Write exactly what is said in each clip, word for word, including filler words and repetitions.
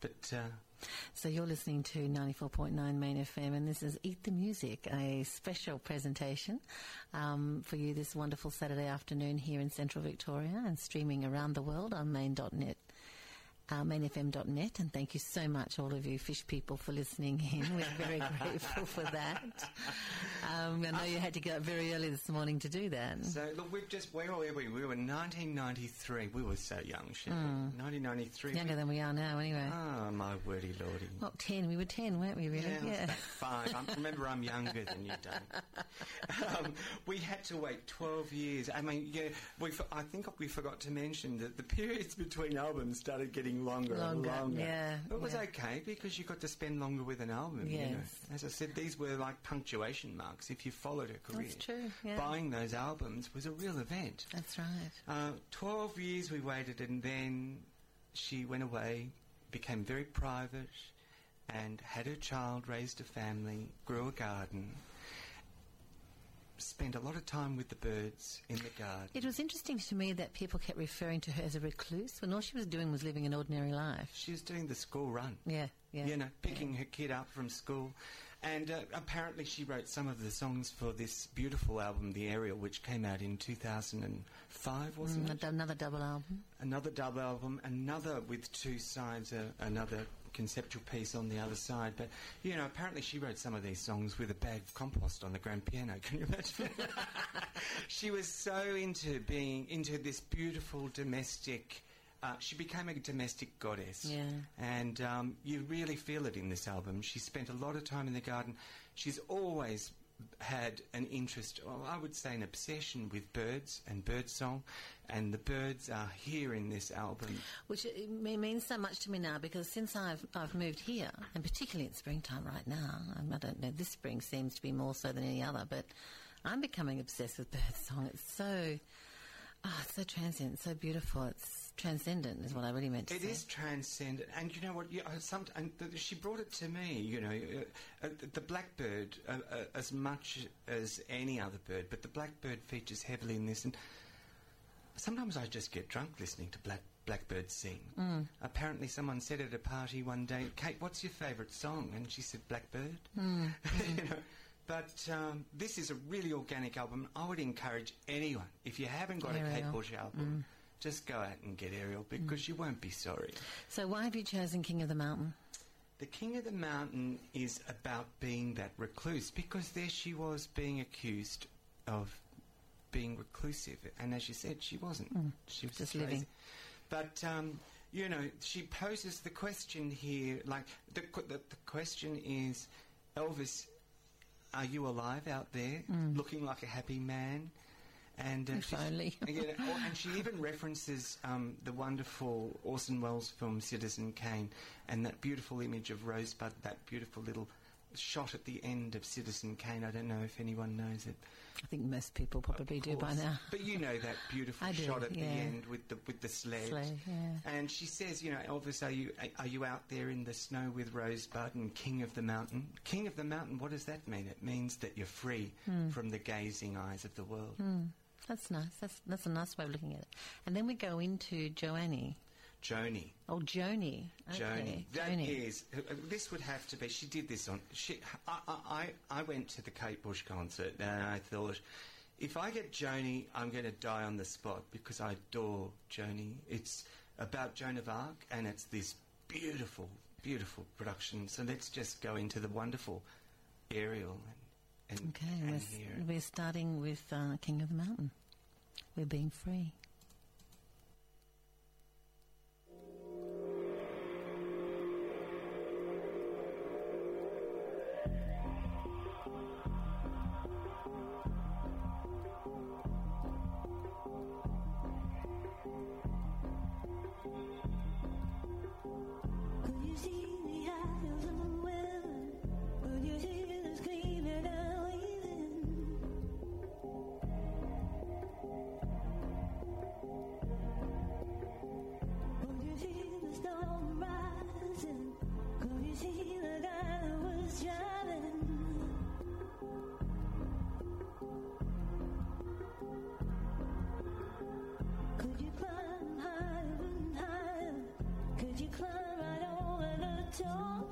But uh, so you're listening to ninety-four point nine Main F M, and this is Eat the Music, a special presentation um, for you this wonderful Saturday afternoon here in Central Victoria and streaming around the world on main dot net. Uh, main f m dot net, and thank you so much, all of you fish people, for listening in. We're very grateful for that. Um, I know you had to get up very early this morning to do that. So, look, we've just, where were we? We were in nineteen ninety-three. We were so young, shit. Mm. nineteen ninety-three. Younger we, than we are now, anyway. Oh, my wordy lordy. Well, ten. We were ten, weren't we, really? Yeah, yeah. Like five. I remember, I'm younger than you, don't. Um, we had to wait twelve years. I mean, yeah, we. I think we forgot to mention that the periods between albums started getting longer, longer and longer. Yeah, it was yeah. okay because you got to spend longer with an album. Yes. You know? As I said, these were like punctuation marks if you followed her career. That's true. Yeah. Buying those albums was a real event. That's right. Uh, Twelve years we waited, and then she went away, became very private, and had her child, raised a family, grew a garden. Spent a lot of time with the birds in the garden. It was interesting to me that people kept referring to her as a recluse when all she was doing was living an ordinary life. She was doing the school run. Yeah, yeah. You know, picking yeah. her kid up from school. And uh, apparently she wrote some of the songs for this beautiful album, The Aerial, which came out in two thousand five, wasn't mm, it? Another double album. Another double album, another with two sides, uh, another conceptual piece on the other side. But, you know, apparently she wrote some of these songs with a bag of compost on the grand piano. Can you imagine? She was so into being, into this beautiful domestic... Uh, she became a domestic goddess. Yeah. And um, you really feel it in this album. She spent a lot of time in the garden. She's always had an interest, well, I would say an obsession with birds and birdsong, and the birds are here in this album. Which it means so much to me now, because since I've I've moved here, and particularly in springtime right now, I don't know, this spring seems to be more so than any other, but I'm becoming obsessed with birdsong. It's so... Oh, it's so transient, so beautiful. It's transcendent is what I really meant to it say. It is transcendent. And you know what? You, uh, some, and th- she brought it to me, you know, uh, uh, the blackbird, uh, uh, as much as any other bird, but the blackbird features heavily in this. And sometimes I just get drunk listening to black, blackbirds sing. Mm. Apparently someone said at a party one day, Kate, what's your favourite song? And she said, Blackbird. Mm. You know. But um, this is a really organic album. I would encourage anyone, if you haven't got Aerial. a Kate Bush album, mm. just go out and get Aerial, because mm. you won't be sorry. So why have you chosen King of the Mountain? The King of the Mountain is about being that recluse, because there she was being accused of being reclusive. And as you said, she wasn't. Mm. She was just crazy. living. But, um, you know, she poses the question here, like, the, the, the question is, Elvis... Are you alive out there, mm. looking like a happy man? And uh, if only. yeah, oh, and she even references um, the wonderful Orson Welles film Citizen Kane, and that beautiful image of Rosebud, that beautiful little shot at the end of Citizen Kane. I don't know if anyone knows it. I think most people probably do by now. But you know that beautiful I do, shot at yeah. the end with the with the sled. Sled, yeah. And she says, you know, Elvis, are you are you out there in the snow with Rosebud and King of the Mountain? King of the Mountain, what does that mean? It means that you're free mm. from the gazing eyes of the world. Mm. That's nice. That's that's a nice way of looking at it. And then we go into Joanie. Joni. Oh, Joni. Okay. Joni. That Joni. is... Uh, this would have to be... She did this on... She, I, I, I went to the Kate Bush concert and I thought, if I get Joni, I'm going to die on the spot, because I adore Joni. It's about Joan of Arc, and it's this beautiful, beautiful production. So let's just go into the wonderful Aerial and, and, okay, and we're, hear s- it. we're starting with uh, King of the Mountain. We're being free. top.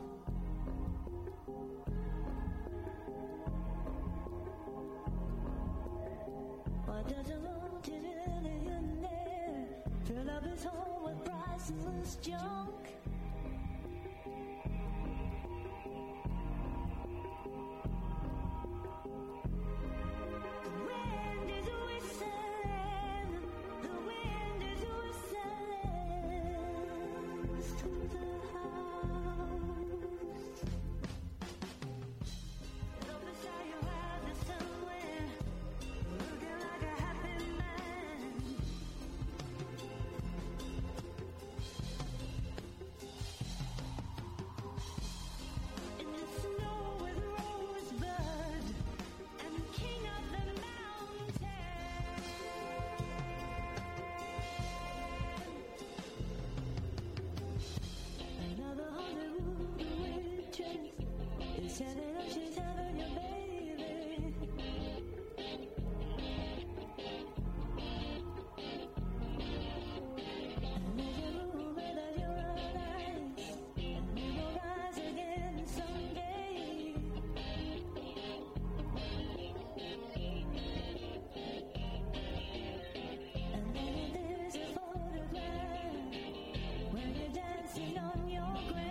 Why doesn't love get in there? Fill up his home with priceless junk. Turning up, she's having your baby. And there's a room without your eyes, and you will rise again someday. And then there's a photograph when you're dancing on your grave.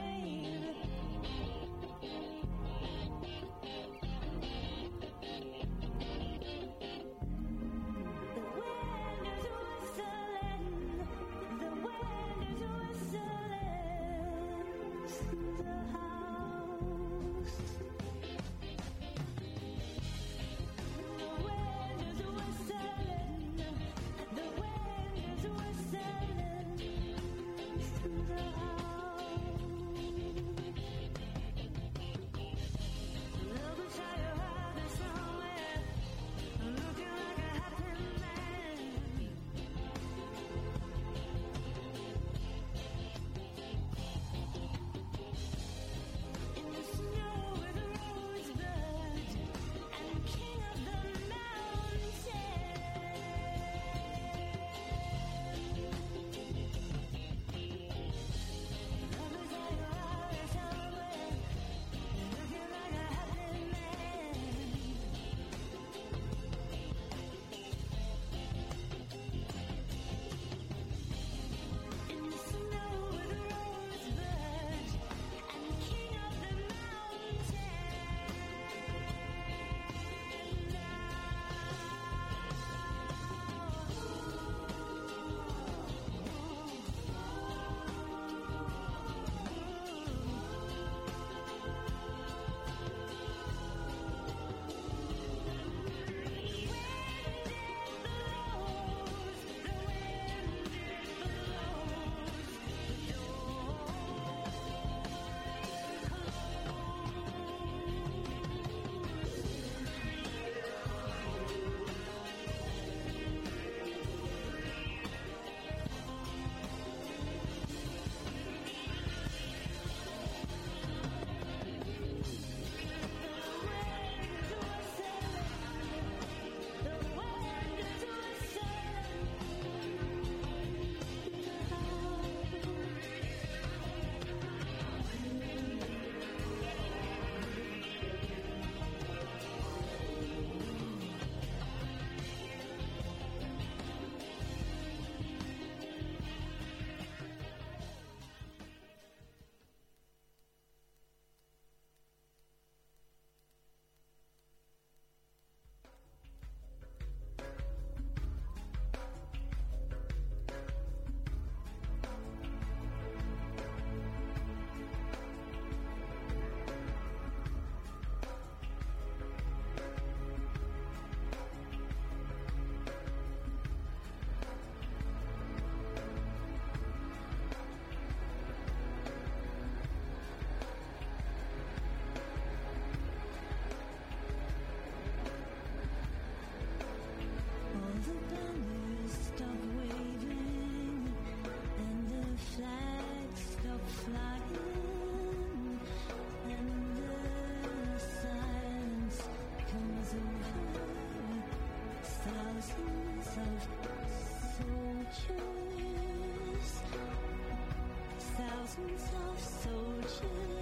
Thousands of soldiers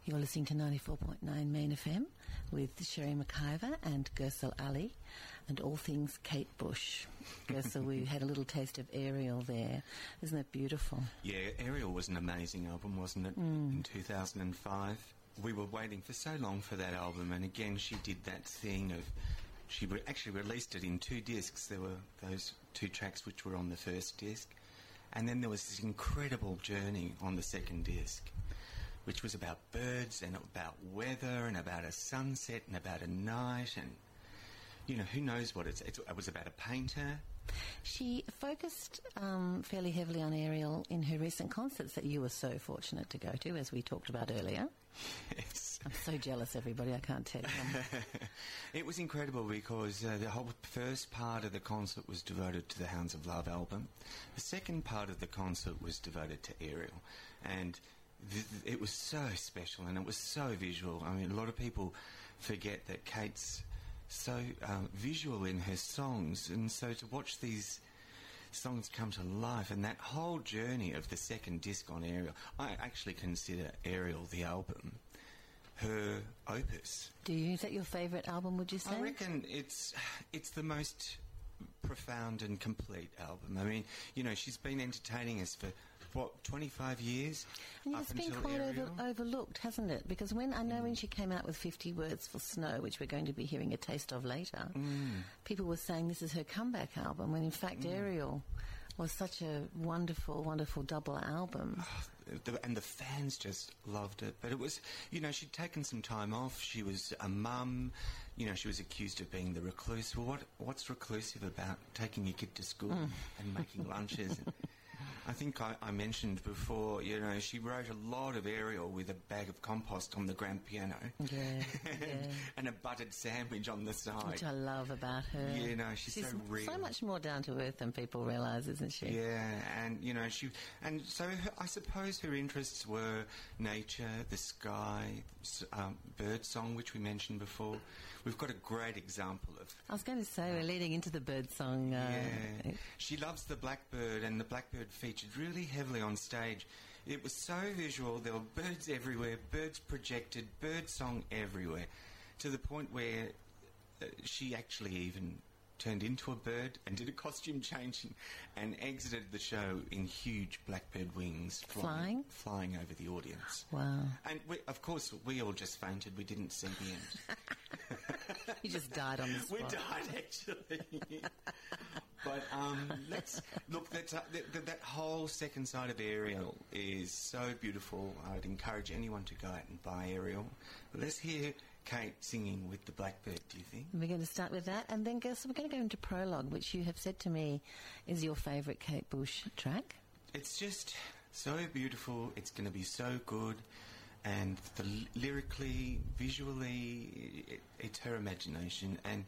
You're listening to ninety-four point nine Main F M with Sherry McIver and Gersel Ali and all things Kate Bush. Gersel, we had a little taste of Ariel there. Isn't it beautiful? Yeah, Ariel was an amazing album, wasn't it, Mm. in two thousand five? We were waiting for so long for that album, and again she did that thing of... She re- actually released it in two discs. There were those two tracks which were on the first disc, and then there was this incredible journey on the second disc, which was about birds and about weather and about a sunset and about a night and, you know, who knows what it's... it's it was about a painter. She focused um, fairly heavily on Ariel in her recent concerts that you were so fortunate to go to, as we talked about earlier. Yes. I'm so jealous, everybody, I can't tell you. It was incredible because uh, the whole first part of the concert was devoted to the Hounds of Love album. The second part of the concert was devoted to Ariel. And th- th- it was so special and it was so visual. I mean, a lot of people forget that Kate's so um, visual in her songs, and so to watch these songs come to life and that whole journey of the second disc on Ariel, I actually consider Ariel, the album, her opus. Do you? Is that your favourite album, would you say? I reckon it's it's the most profound and complete album. I mean, you know, she's been entertaining us for, what, twenty-five years? And up it's been until quite over, Ariel. overlooked, hasn't it? Because when I know when she came out with fifty Words for Snow, which we're going to be hearing a taste of later, Mm. people were saying this is her comeback album, when in fact Ariel was such a wonderful, wonderful double album. The, and the fans just loved it. But it was, you know, she'd taken some time off. She was a mum. You know, she was accused of being the recluse. Well, what what's reclusive about taking your kid to school Mm. and making lunches? And I think I, I mentioned before, you know, she wrote a lot of Ariel with a bag of compost on the grand piano. Yeah, yeah. And a buttered sandwich on the side. Which I love about her. Yeah, no, she's so real. so much more down to earth than people realise, isn't she? Yeah, and you know she, and so her, I suppose her interests were nature, the sky, s- um, bird song, which we mentioned before. We've got a great example of. I was going to say we're leading into the bird song. Uh, Yeah, she loves the blackbird, and the blackbird featured really heavily on stage. It was so visual. There were birds everywhere, birds projected, bird song everywhere, to the point where uh, she actually even turned into a bird and did a costume change and, and exited the show in huge blackbird wings, Flying? flying over the audience. Wow. And we, of course, we all just fainted. We didn't see the end. You just died on the spot. We died, actually. But um, let's look. That, uh, that that that whole second side of Ariel is so beautiful. I'd encourage anyone to go out and buy Ariel. Let's hear Kate singing with the blackbird. Do you think? We're going to start with that, and then go, so we're going to go into Prologue, which you have said to me is your favourite Kate Bush track. It's just so beautiful. It's going to be so good. And the, lyrically, visually, it, it's her imagination. And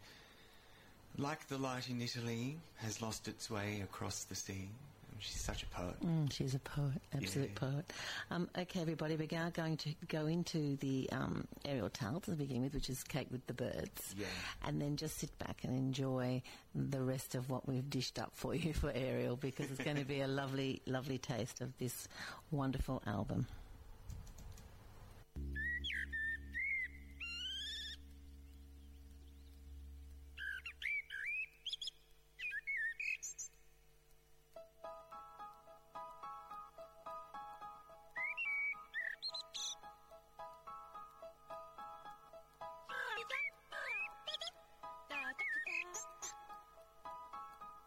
like the light in Italy has lost its way across the sea. She's such a poet. Mm, she's a poet, absolute Yeah. poet. Um, okay, everybody, we're now going to go into the um, aerial tale to begin with, which is Kate with the Birds. Yeah. And then just sit back and enjoy the rest of what we've dished up for you for Ariel, because it's going to be a lovely, lovely taste of this wonderful album.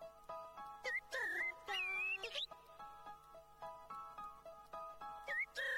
Da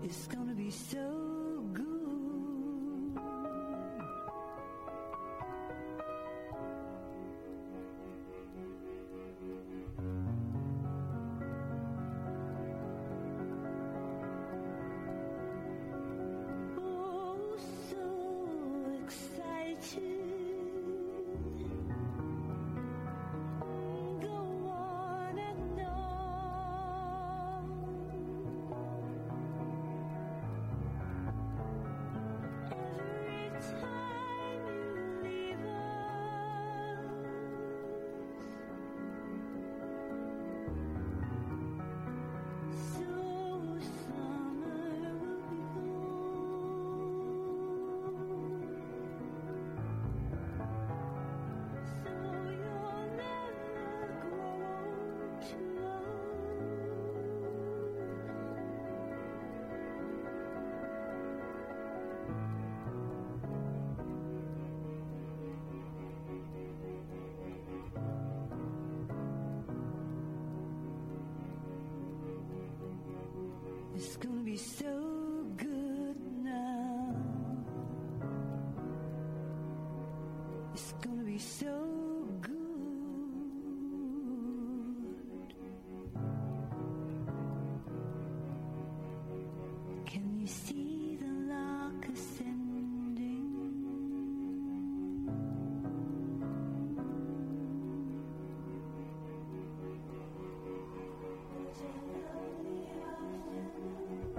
It's gonna be so good. Oh, so excited. Go on and on. Every time you leave us, so summer will be gone. So you'll never grow too old. It's gonna be so good now. It's gonna be so good. Can you see the lark ascending? It's a lovely afternoon.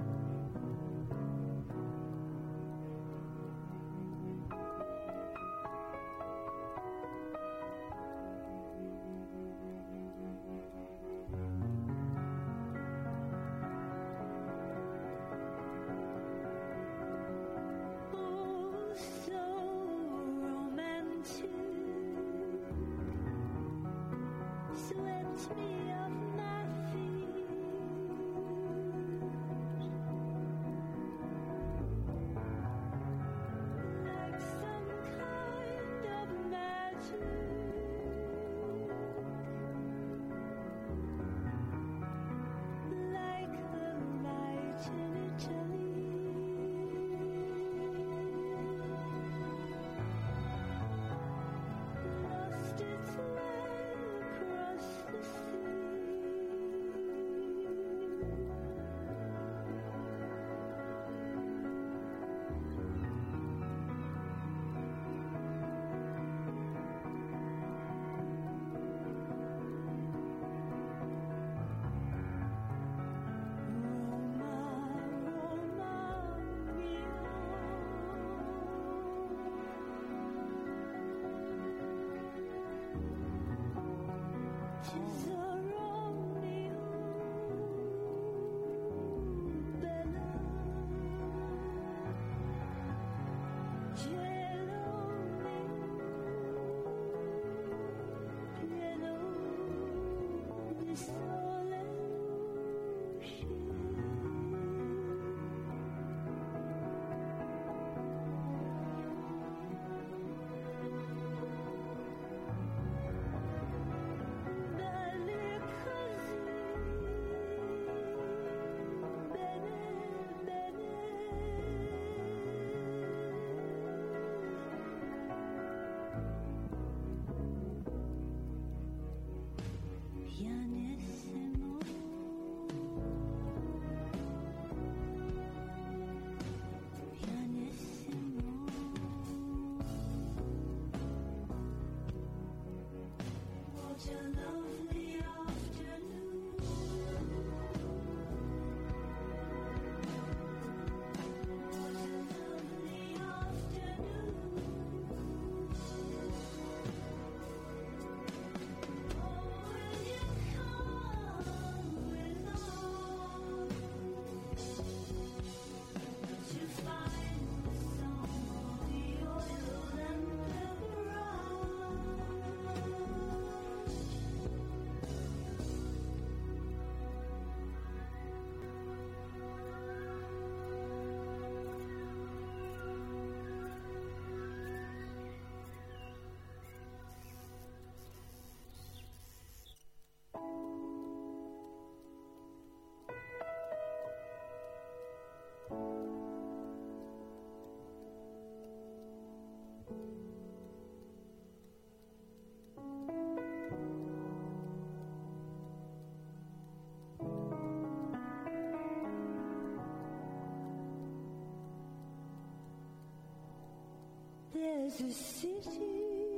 there's a city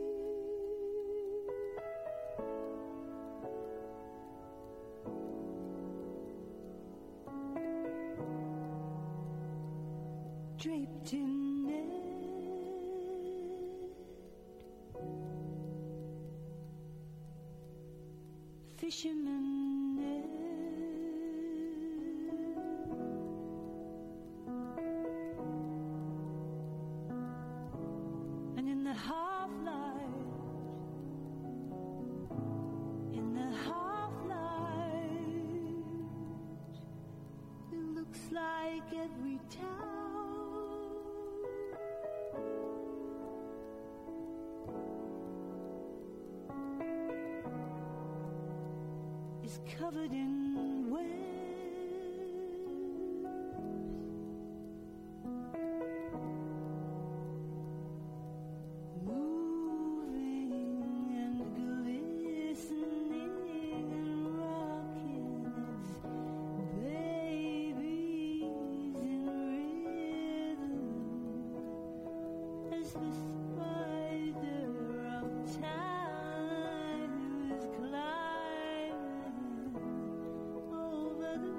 draped in net, fisherman net, and in the half light, in the half light, it looks like every town is covered in waves, moving and glistening and rocking its babies in rhythm as the spider of time is climbing over the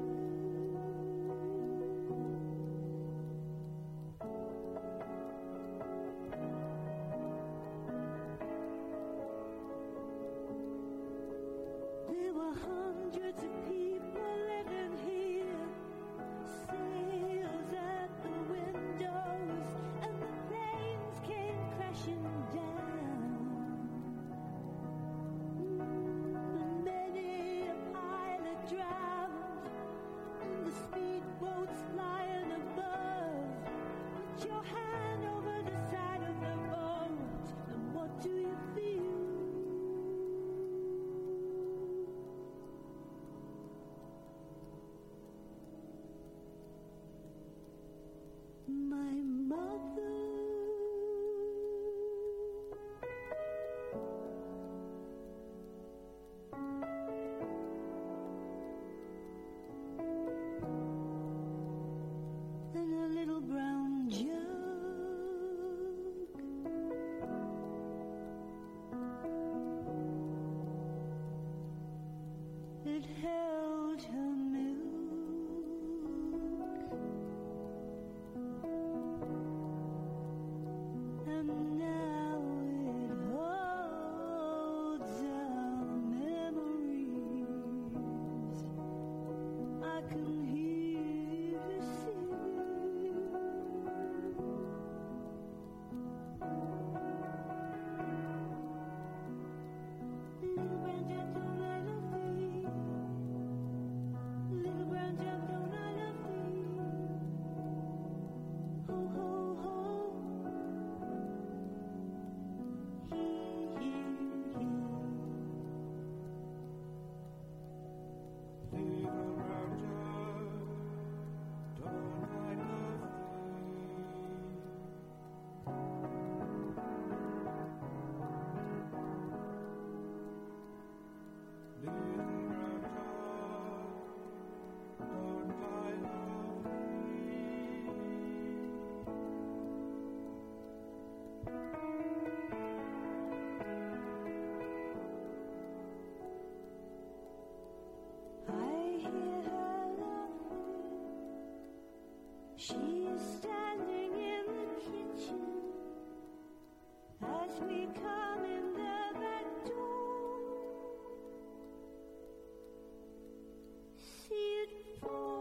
There were hundreds of people living here, sails at the windows, and the planes came crashing down. And many a pilot drowned, and the speedboats flying above. Put your hand over the side of the boat, and what do you feel? My mother and a little brown jug, it held her milk. And now it holds our memories. I can hear her sing. Little brown jug, don't I love thee? Little brown jug, don't I love thee? Ho, ho, ho. I hear her laughing. She is standing in the kitchen as we come in the back door. See it fall.